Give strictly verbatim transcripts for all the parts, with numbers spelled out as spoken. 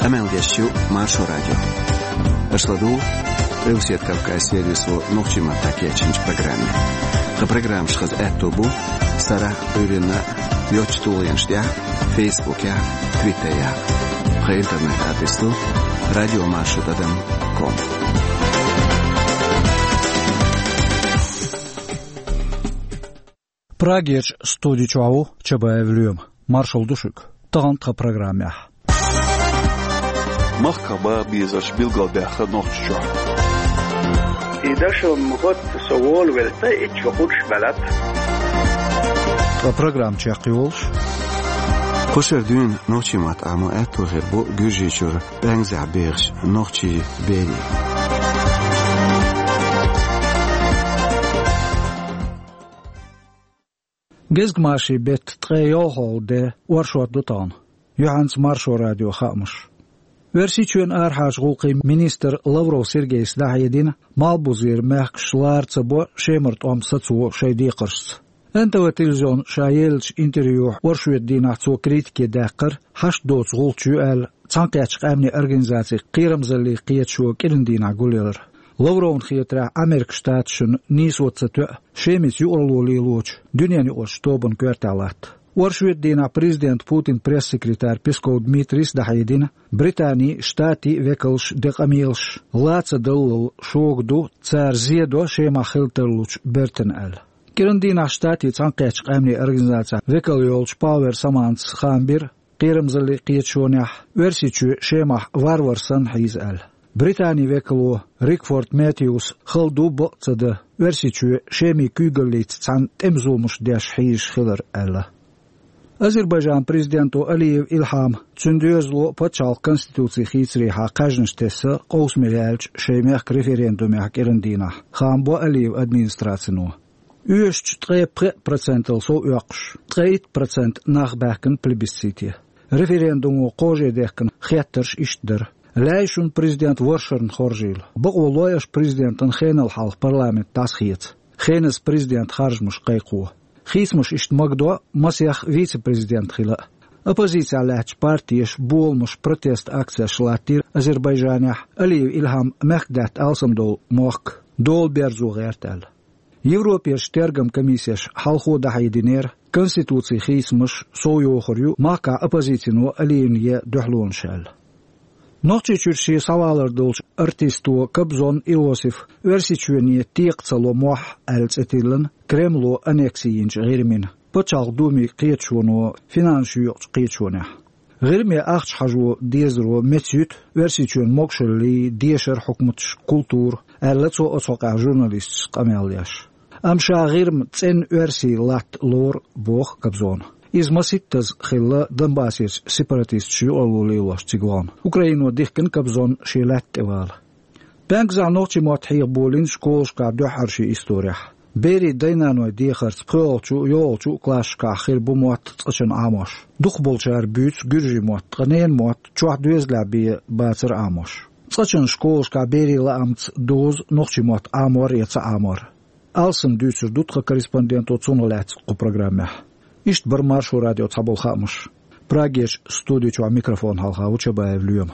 Амелдещу Маршо радио. Ашладу Русет Кавказ сервису Нохчима Такечинч программе. Ха программ шхаз эттобу Сара Урина Йочтулинштя Фейсбуке Твиттере. Ха интернет адресу радио маршо точка ком. Прагеч студичуау чабаевлюем. Маршал Душик. Тагантха программе. Махкаба бизаш билгалбеха нохчу. إذا مخط سوال ولتا إتشوفش بلد. программ чакиолш. Кошер дюн нохчимат амо эту гербо гюжичур бенза берш нохчи бери. Gezgmashi bet treyohol de warshot dutan. Johans Marshal Radio Khamush. Versichun arhaj gulqi minister Lavrov Sergey Sdahidin malbuzir mehkshlarca bo shemert om satsu shaydiqrs. Anta wa televizyon shayelch interview warshut dinatsu kritike daqir hash dots gulchu al tsanqach amni organizatsiya qiramzali qiyetshu kirindina guler. Lavrovun xiyatra Amerika shtatshun niswotsatu shemis yu'rluli loch dunyani oshtoban kvartalat. Warshut dina prezident Putin press-sekretar Peskov Dmitry Sdahidin Britani shtati vekalsh deqamilsh latsa dalul shogdu tsar ziedo shema khilterluch berten al. Kirindina shtati tsanqach amni organizatsiya vekalyolch power samants khambir qiramzali qiyetshonah versichu shema varvarsan hiz al. Britani vekalo Rickford Matthews khaldu botsada versichu shemi kugelit tsan temzulmush dash hish khilar alla. Azerbaycan prezidenti Aliyev İlham Tsundözlo paçal konstitutsiya xitsriha qajnishtesa qosmelelch shemek referendumya kerindina Khambo Aliyev administratsiyonu üç процент so uqsh три процента nachbaken plebiscite referendumu qojedekn xettersh iştdir Layshun prezident Warshern Khorjil Bogoloyash prezidentin Khenal Halq parlament tasxiyet Khenes prezident Kharjmush qayqu Xismush isht Magdo Masyakh vice-prezident xila. Oppositsiya lach partiyash bolmush protest aksiya shlatir Azerbayjanya Aliyev İlham Mehkdat alsamdol moq dol berzu g'ertal. Yevropiya shtergam komissiyash halxo dahidiner konstitutsiya xismush soyoxuryu maka oppositsiyanu Aliyevniye duhlun shal. Noqchichurshi savalar dolch artistu Kabzon Iosif versichuni tiqtsalo moh altsetilen Kremlo aneksiyinch g'irmin pachal dumi qiyetshuno finanshiyo qiyetshuna g'irmi aqch haju dezro metyut versichun mokshli desher hukmut kultur allatso otsoqa jurnalist qamelyash amsha g'irm tsen versi lat lor bog Kabzon Izmasittaz khilla Donbassis separatist shi oluliylash tigwan Ukraino dihkin Kabzon shilat eval Bankza nochi mathiy bolin shkolshka duharshi istoriyah Beri daynano dihars qolchu yolchu klashka khir bumot qachin amosh duqbolchar büts gürji mot qnen mot chuh dözlabi batsir amosh qachin shkolshka beri la amts doz nochi mot amor yetsa amor alsın dütsür dutqa korrespondent otsunolat qo programma İşt bir Marshal Radio Tabul Khamush. Pragesh studiyo mikrofon halqa uçabayevlüyüm.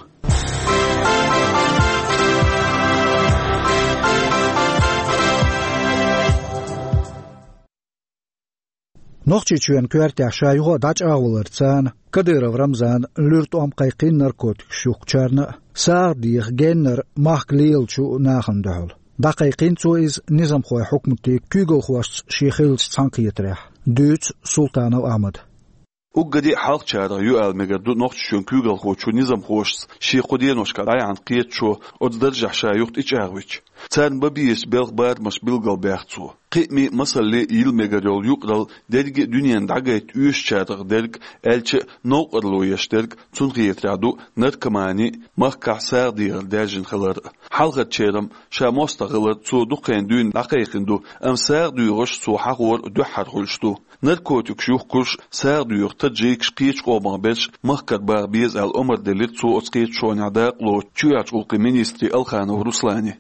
Noqchichuen kvartya shaygo dach ağılırtsan, Kadyrov Ramzan lürt om qayqin narkotik şuqcharna, sağdiyıq genner mahklilchu naxandahul. Daqiqin tsu iz nizam khoy hukmti kügel khosh shikhilch tsanqiyetrah. Düç Sultanov Ahmad. Uggadi halqchara yu'al megadu noqchshun kügel khochu nizam khosh shi qudiyenoshka rayan qiyetchu oddarjah shayuqt ichagwich. Tsan babiyes belgbad mas bilgal beaqtsu. Qimi masalli yil megadol yuqdal dergi dünyan dagayt üç çadıq derg elçi noqarlo yaşderg tsunqiyetradu narkamani mahkah sağdiyir dajin khalar. Halqat çeram şamostagılar tsu duqen dün daqiqindu am sağdiyuş su haqor duhar xulshtu. Narkotik shuqkush sağdiyur tajik qich qoban besh mahkat barbiz al umar delit tsu otsqit shonada qlo chuyach ulqi ministri Alkhanov Ruslani.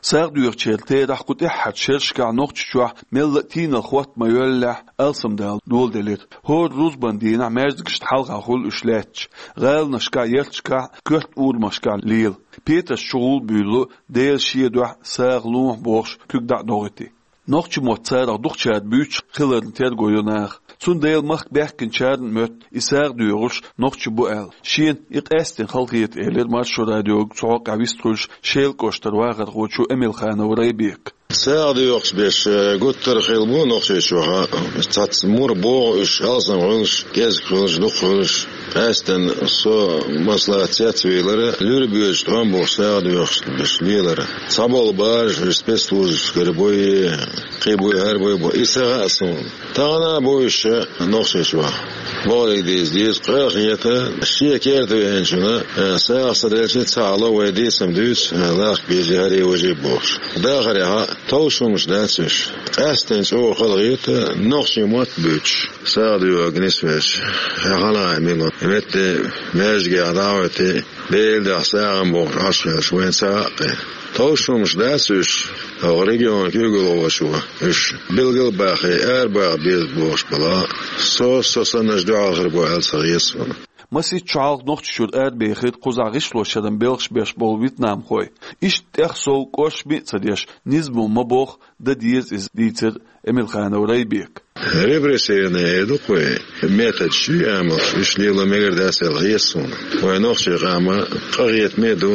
ساقدو يرتي راح قد إحد شرشكع نقطة ملتين الخوات ما يولع ألسم دال دول دلت هو روز بندينا مازدكش حلقة خل إشلاتش غال نشكع يرتشكع كرت أور مشكع ليل بيتر شغل بيلو ديل شيدوح ساغلوح بوش كدع دورتي نقطة موتسارة دقشات بيوش خلال تير goyunaq. Sun deyil maq bəhkin çarın möt isaq duyuruş noqçu bu el. Şin iqastin xalqiyet elir marşu radio çoğaq avistruş şel qoştar vağır qoçu Emil xana Uraybek. ساعد يوقس بيش قلت رخيلبو نقشي شوها استات مور بو اش alsam ونش gez ونش لوق ونش استن سو maslahat veylere lür büyüş tam bu saat yoks beş veylere sabol bar respestuz gerboy qiboy her boy bu isa asun tana bu iş noqşi şuha Böyle diz diz qıraqiyata şiye kerdi ençuna saat sadece sağla ve desem düz laq bejari oje boş dağara tavşumuş densüş asten o xalqiyata noqşi mat büç saat yok nisveş hala emilo emette mezge adaveti belde sağam boş aşağı şuen saat tavşumuş densüş o region kügül şu iş bilgil bahi erba biz boş bala so so sanaj duağır bu el sayıs Masi çağ noqçur erbeyxit quzağış loşadan belx beş bol Vietnam xoy. İş texsol qoş mi tsadiş nizmu mabox da diz iz ditir Emil xana Uraybek. Repressiyone eduqoy metod şu ama işleyla meger dasel yesun. Ve noqçı ama qiyet medu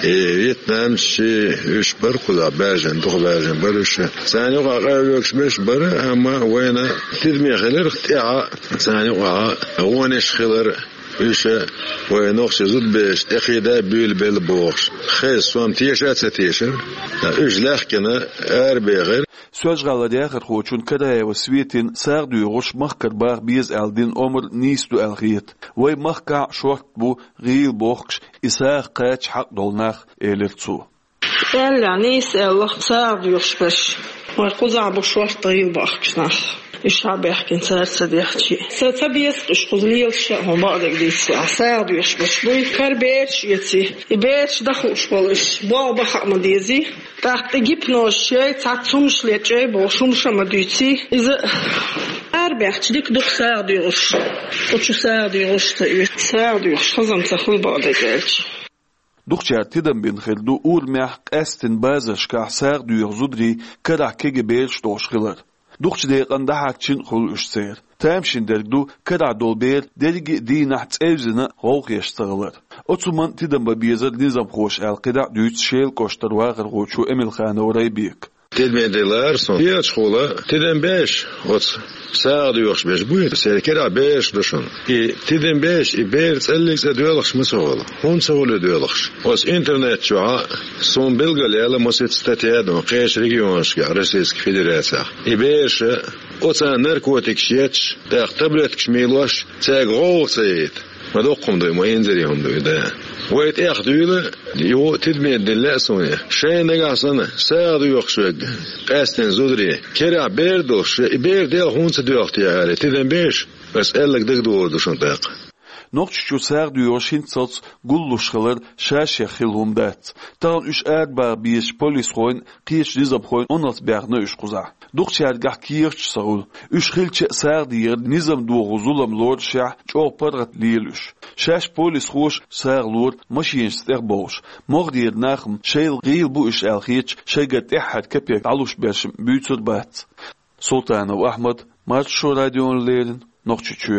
Vietnam şi üç bar quza bajan duq bajan barış. Sani qaqayıks beş bar ama wena tidmiyeler ixtia sani qa wonesh xilar İşe ve noqşi zud beş eqida bül bel boş. Xes som tiyşat tiyşin. Üjlaxkina erbeyğir Söz qaladiya xorçun kadaya ve svitin sağ duyuruş mahkar bar biz aldin omur nistu alxiyet. Ve mahka şort bu gil box isa qaç haq dolnaq elirtsu. Ella nis Allah sağ duyuruş beş. Ve quza bu şort gil boxnaq. الشعب يحكي نسارت صديقتي ستبيس اشقزليل شيء هم بعض قديسي عساد ويشبش بي كربيتش يتي يبيتش دخوش بالش بابا خق مديزي تحت جيب نوش شيء تعتصمش ليتشي بوشومش مديتي إذا أربعة ديك دوك ساد يغش وشو ساد يغش تقيت ساد يغش خزم تخل بعض قديش Duqçar tidam bin xildu urmah qastin bazashka saq duyur zudri kara kege belş doşqilar. Duqç deqanda hakçin xul üçser. Tamşin dergdu kara dolber dergi dinaht evzina qoq yaştığılar. Otuman tidam babiyazar nizam xoş alqida düç şel qoştar vağır qoçu Emil xana Uraybek. Tidmediler son. Diye şkola tidem beş ot saat yoks beş bu serkera beş düşün. I tidem beş i berts ellikse dölax mesol. On solu dölax. Os internet şu son belgelerle moset statiyada qeş regionska Rossiysk Federatsiya. I beş osa narkotik şiç da tablet kşmiloş tag roğsayt. Madoqum da muinzeriyum da. Wait yaxduyla yo tidmediler son. Şey negasana saat yoks Qasten zudri kera berdoş berdel hunsa döxti yani tidem beş bas ellik digdo düşüntaq. Noqçu sağ duyuruş hintsats gulluşqalar şaşe xilhumdat. Tan üç erba beş polis xoyn qiş nizam xoyn onas bərna üç quza. Duqçar gah kirç saul. Üç xilçe sağ dir nizam duğuzulam lord şah çox parqat liyelüş. Şaş polis xoş sağ lord maşin stər boş. Moqdir naxm şeyl qil bu iş alxiç şeygat ehad kapyak aluş bəşim büytsür bat. Sultanov Ahmad Marşu radionlerin noqçuçu.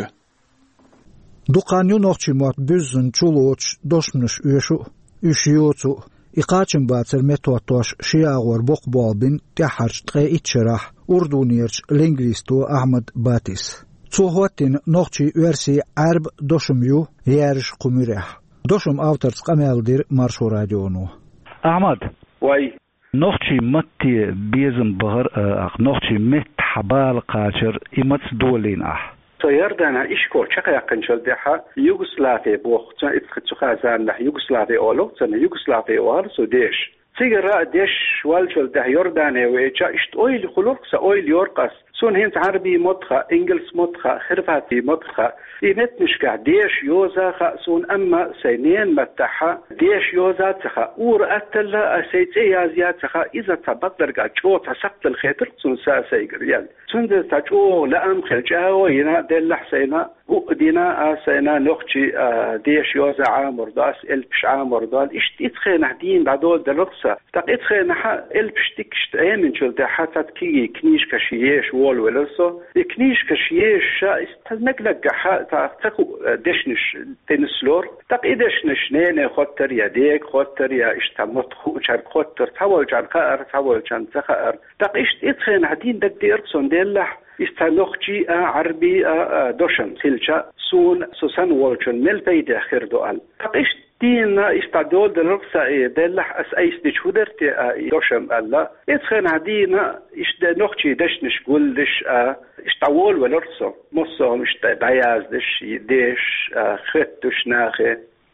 Duqanyu noqçi mat büzün çuluç doşnuş üyüşü üyüşüyüçü iqaçın batır metotoş şiağor boqbalbin təharç tqe içrah urduniyerç lingvistu Ahmad Batis. Çoğutin noqçi versi arb doşumyu yerş qumüreh. Doşum avtors qameldir Marşu radionu. Ahmad. Vay. Noqçi matti bezim bağır aq noqçi met habal qaçır imats dolin ah. Soyardana işko çaka yakın çöldeha Yugoslavya bu çan itqçı qazanlah Yugoslavya oluq çan Yugoslavya var so deş. Sigara deş wal çölde Yordaniya ve ça işte oyl xuluqsa oyl yorqas سون هنت عربي مطخة إنجلس مطخة خرفاتي مطخة إيمت نشكع ديش يوزا خأسون أما سينين متحا ديش يوزا تخا أور أتلا سيتي يازيا تخا إذا تبطل قا جو تسقط الخيطر سون ساسيقر يال سون ده تجو لأم خلجاو هنا دل حسينا دينا سينا نختي ديش يوزا عامر داس إلبش عامر دال إشت إتخينا دين بعدول دلقسا تق إتخينا حا إلبش تكشت أيمن شل ده حتى تكي كنيش كشيش وول ولسو كنيش كشيش استنقلق حا تاخو دشنش تنسلور تق إدشنش نين خطر يا ديك خطر يا اشتمت خوشر خطر تحول جان خار تحول جان تخار تق إشت إتخينا عدين دك ديرسون دلح استنوخجي عربي دوشن سيلشا سون سوسن والشن مل بيد آخر دوال تقيش دين استعدول دلرقصة دلح أس أيس دشودرت دوشم الله إتخن عدينا استنوخجي دشنش قولش استعول ولرصو مصهم استعياز دش دش خطش ناخي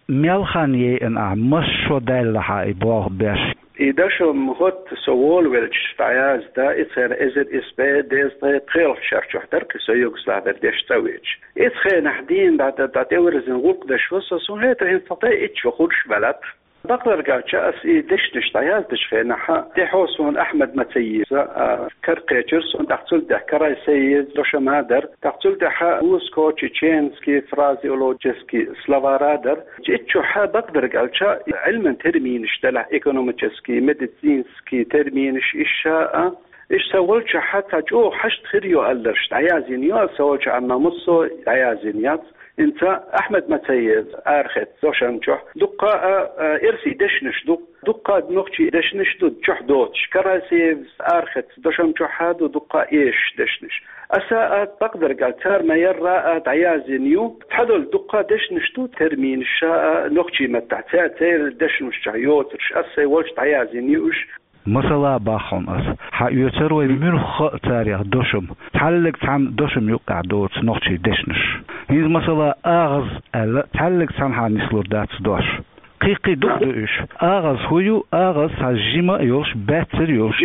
ميلخاني ان أعمشو دلها إبوغ بيش إداشم هوت سوول ولش تعياز دا إتخن إزد إسباد ديز دا قيل شرشو حترك سيوكس لعدر ديش تاويج إتخن حدين بعد دا تورزن غوق داش وصصون هيتر إن تطي إتشو خورش بلد بقدر قالشا أسئي ديش نش تعياز ديش خيناحا تحوصون أحمد متسيزة كرقيتشرسون تحتل ده كراي سيد دوشم هادر تحتل ده اوسكو تشينسكي فرازيولوجيسكي سلافارادر إتشو حا بقدر قالشا علما ترمينش دلح إيكونوميتشسكي ميديسينسكي ترمينش إشاء إيش سوالش حتى جو حشت خريو ألرش تعيازين يا سوالش عما مصو تعيازين يات انت احمد متيز ارخت زوشن جح دقا ارسي دشنش دق دقا نوختي دشنش دو جح دوتش كراسي ارخت دوشن جحاد ودقا ايش دشنش اساء تقدر قال تار ما يرى تعيازي نيو تحدل دقا دشنش دو ترمين شاء نوختي متعتا تير دشنش جايوتش اسا ولش تعيازي نيوش مثلا باخون أس حيوتروي من خ تاريخ دوشم تعلق عن دوشم يقع دوت نقطة دشنش هيز مثلا أغز ألا تعلق عن هنسلور دات دوش قيقي دوش أغز هو أغز هجيمة يوش باتر يوش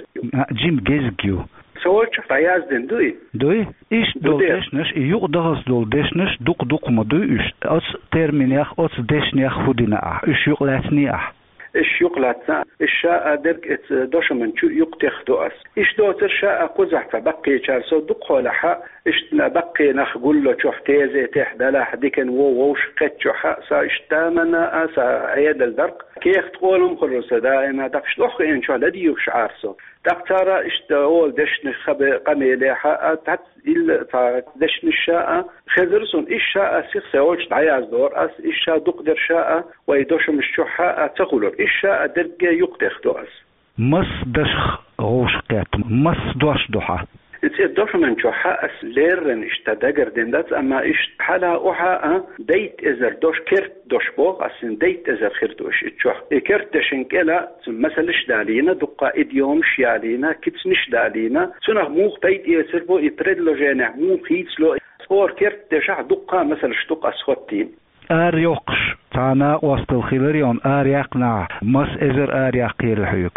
جيم جيزكيو سوالش تعياز دين دوي دوي إيش دول دشنش يوق دغز دول دشنش دوق دوق ما دوش أس ترمينيخ أس دشنيخ خدينا إيش يوق لاتنيخ إيش يقلعتنا الشاء درك دوش من شو يقتخ دوس إيش دوتر شاء قزح فبقي شارسو دق لحا إيش نبقي نخقول له شو حتيزة تحدى حديكن وو ووش قد شو حاسا إشتامنا أسا عيد الدرق كيخ تقولهم خلص دائما دقش لخ إن شاء لدي يوش عارسو دكتورة إشتاول دشن خب قميلة حق تحت إل دشن الشاء خذرسون إيش شاء سيخ سوالش تعياز دور أس إيش شاء دقدر شاء ويدوشم الشحاء تقولر إيش شاء درجة يقتخ دوس مس دشخ غوش قات مس دوش دوحة الدوش من شحاء أس ليرن إشتدقر دندات أما إيش حلا أحاء ديت إزر دوش كرت دوش بوغ أسن ديت إزر خير دوش إتشوح كرت دشنك إلا مثلش دالينا دقا إديوم شيالينا كتسنش دالينا سنغ موخ بيت إيسر بو إبرد لو جانع موخ يتسلو صور كرت دشع دقا مثلش دقا أسخوتين آر يوقش تانا وسط الخيلريون آر يقنع مس إزر آر يقير الحيوك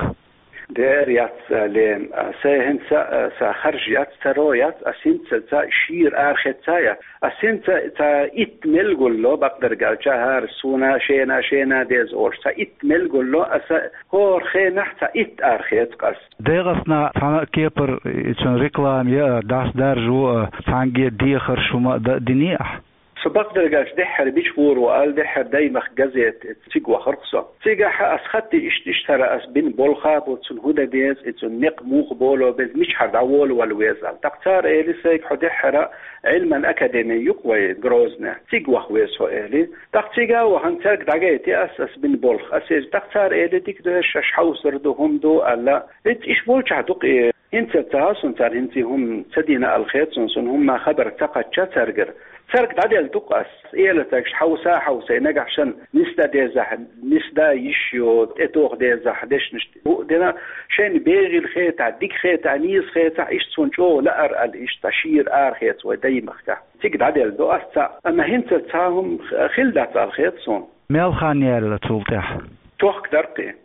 دير يات لين ساهن سا سا خرجيات ترويات أسين تا شير آخر تايا أسين تا تا إتمل قلو بقدر قال جهار سونا شينا شينا ديز أورش تا إتمل قلو أسا هور خينح تا إت آخر قص ديغسنا تانا كيبر إتشن ريكلام يا داس دارجو تانجي ديخر شما دنيح سبقدر قالش دحر بيشفور وقال دحر دايمخ جزيت تيجوا خرقصة تيجا أسخت إش اشترى أس بين بولخاب وتسون هدا ديز إتسون نق موخ بولو بز مش حد عوال والويزال تقتار إلي سيك حدحر علما أكاديمي يقوي جروزنا تيجوا خويس هو إلي تقتيجا وهنترك دعيتي أس أس بين بولخ أسيز تقتار إلي ديك دهش حوسر دهم دو ألا إت إيش بولش عدوق إيه إنت تاسون تار إنتي هم سدينا الخيط سون هم خبر تقد شترجر سرق دادل دقس إيلتكش حوسا حوسا نجحشن نسدا ديزح نسدا يشيو اتوخ ديزح ديش نشت دينا شين بيغي الخيط ديك خيط نيز خيط إيش تونجو لا أرقل إيش تشير آر خيط ودي مختح تيك دادل دقس أما هنت تاهم خلدت الخيط صون ميل خانيال تولتح توخ درقي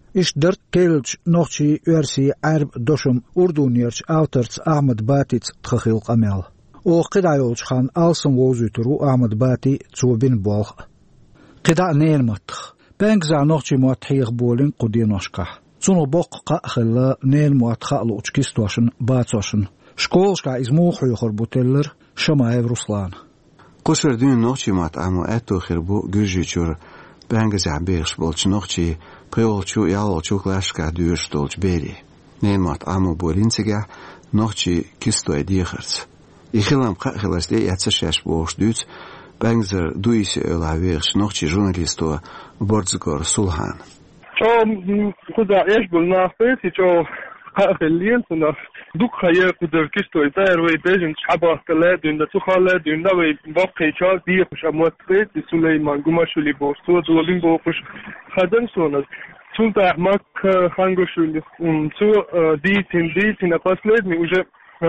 إش درت كيلج نوخشي ورسي عرب دوشم أردونيرش أوترز أحمد باتي تخخيل قميل أو قدع يولش خان ألسن ووزيترو أحمد باتي تسوبين بولخ قدع نيل متخ بانك زع نوخشي مواتحيغ بولين قدين وشكح تسونو بوق قاخلا نيل مواتخا لوچكيستوشن باتوشن شكولشكا إزموخ يخور بوتيلر شمايف روسلان قشر دين نوخشي مات عمو أتو خربو جوجيچور بانك زع بيرش بولش نوخشي قيولچو يالولچو كلاشكا ديوش دولج بيري نيل مات عمو بولينسيغا نوخشي كيستو ديخرت يخلم قاخلاس دي ياتسشاش بوش دوت بانكزر دويسي أولاويرش نوخشي جورناليستو بورزغور سولهان شو خدا إيش قلنا فيتي شو قاخلين سنا دوك خير قدر كيستو يدير ويبيجن شعبه كلا دين دتو خاله دين دا وي باقي شال دي خش اموت فيت سليمان قماشولي بوستو دولين بوخش خدن سونا سلطة أحمد خانقوشولي سو دي تين دي تين أقصلت مي وجه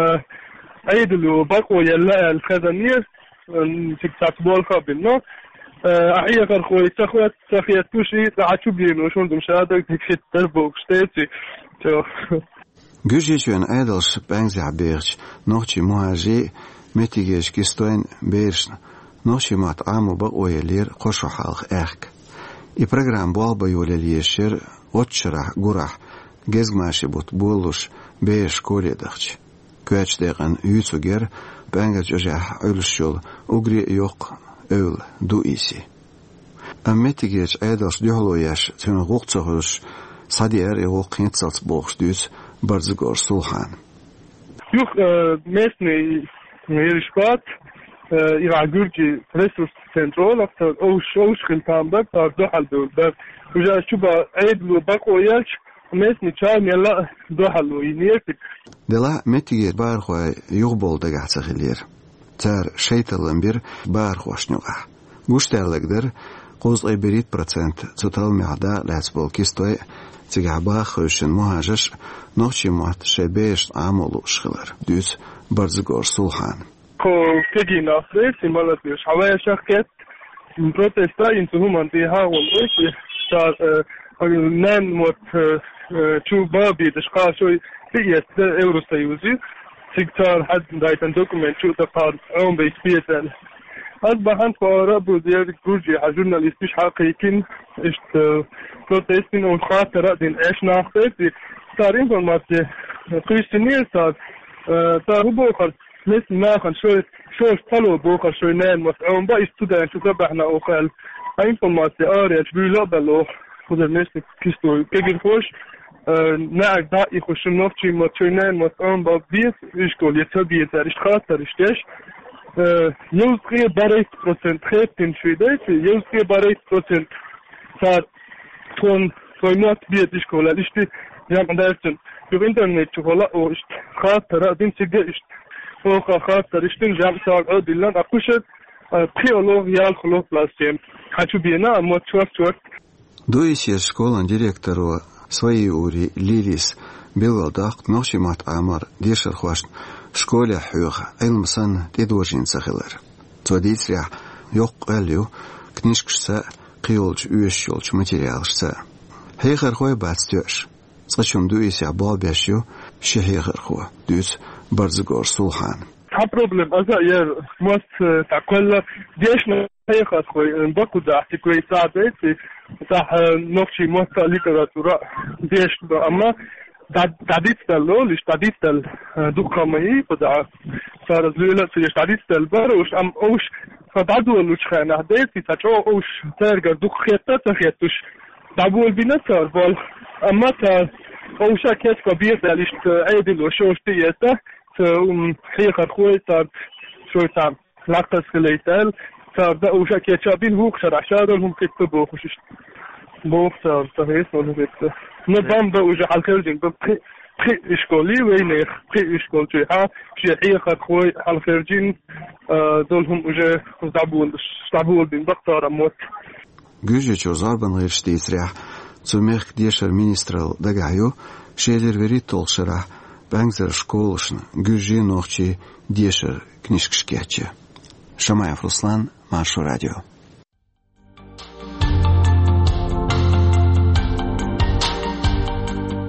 أيدلو باقو يلا الخزانية تكتات بول خابينو أحيا فرخوي تخوات تخيات توشي تعشو بينو شون دم شادك تكشت تربوك شتيتي شو جوجيچون أيدلش بانزع بيرش نوخشي مهاجي متيجيش كيستوين بيرش نوخشي مات عامو بقوي لير قشو حالخ اخك I program bolba juleliešir otšrah gurah gezgmaši bot boluš beeš koredachč. Kveçdeğen yüzüger bengec ojah ölüşyol ugri yok öl du isi. Ammetigec aydaş diholoyaş tün guqçağış sadier evo qintsats boğş düz barzgor sulhan. Yok mesne mirişpat إذا جورجي ريسورس سنترال أكثر أو شو شغل تامبك تابدو حل دول بس وجا شوبا عيد لو باقو يالش مس نشام يلا دو حلو ينيرتك دلا متيجر بارخوا يغبول دقع تخلير تار شيطلن بير بارخوا شنوغا گوشترلگدر قوز عبريت процент تطال معدا لاتبول كيستوي تقع باخوشن مهاجش نوشي موات شبيش عملو شغلر دوز برزگور سولحان كيجي نافريس مالت بيش حوايا شاكت بروتستا ينتهو منطيها والوش صار نان موت شو بابي دشقا شوي تيجي اورو سيوزي تكتار حد دايتن دوكمنت شو تقار عم بيسبيتن أصبحت فارابو زيادة جوجي حجورناليستيش حقيقين اشت بروتستين والخاطرة دين ايش نافريس صار انفورماتي قيستنير صار صار هو بوخر مثل ما خن شو شو طلوا بوخر شو نان مسعون بقى استودان شو تبعنا أوخال إنفورماتي آريا شبيلا بلو خذ الناس كيستو كيجي خوش نعك داعي يخش نفتي ما شو نان مسعون بقى بيس إيش قول يتبي يتريش خاطر إيش يوزقي بريت بروسنت خيب تنشيدات يوزقي بريت بروسنت صار تون تويمات بيت إيش قول إيش تي يام دارتن بالإنترنت شو هلا أو إيش خاطر أدين تيجي إيش فوق خاطر إشتن جامعة سعود إلان أقوشت بخيولوغ يال خلوه بلاسيم хочу بينا أموت شوك شوك دويسير школан директору свои ури Лилис Белодақ ноши мат амар дешер хваш школе хюх илмсан дедвожин сахилар. Цодисря yok элю книжкшса қиолч үйешшолч материалшса. Хейхер хой бацтёш. Сачум дуися балбяшю шехейхер хо дүс برزگار سولحان. ها problem أزا ير مست تقول ديشنا هيخاص خوي بكو ده تكوي ساعات صح نقشي مست ليتراتورا ديش أما تعديت تلو ليش تعديت تل دكامي فدا صار زليلة ليش تعديت تل بار وش أم أوش فدعوا لوش خانة ديتي تجو أوش ترجع دك خيطة تخيطش دعوا البنات بال أما تا أوشا كيس كبير ده ليش عيد وشوش تيتا هي خرخوي صار شو صار لاقص خليتال صار ده وشا كيتشابين هو خشر عشادهم كتبوا خش بوخ صار تهيس ولا بيت نظام ده وجه على الخرجين بقي بقي إشكالي وين بقي إشكال شيء ها شيء هي خرخوي على الخرجين دولهم وجه زعبول زعبول بين دكتور أموت جوجي شوزار بنغيرش تيسرح زميخ ديشر مينسترال دقعيو شيلر وريت تولشرح بانكزر شكولشن جوجي نوخشي ديشر كنيشكشكياتشي شمايف روسلان مارشو راديو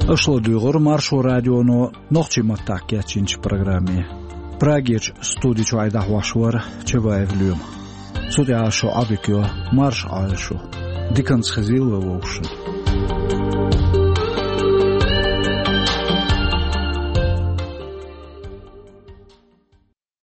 Ошло дюгор маршо радионо нохчи маттакия чинч программе. Прагич студич вайда вашвар чебаев люм. Судяшо абикё марш аешо. Диканс хазил вовшин.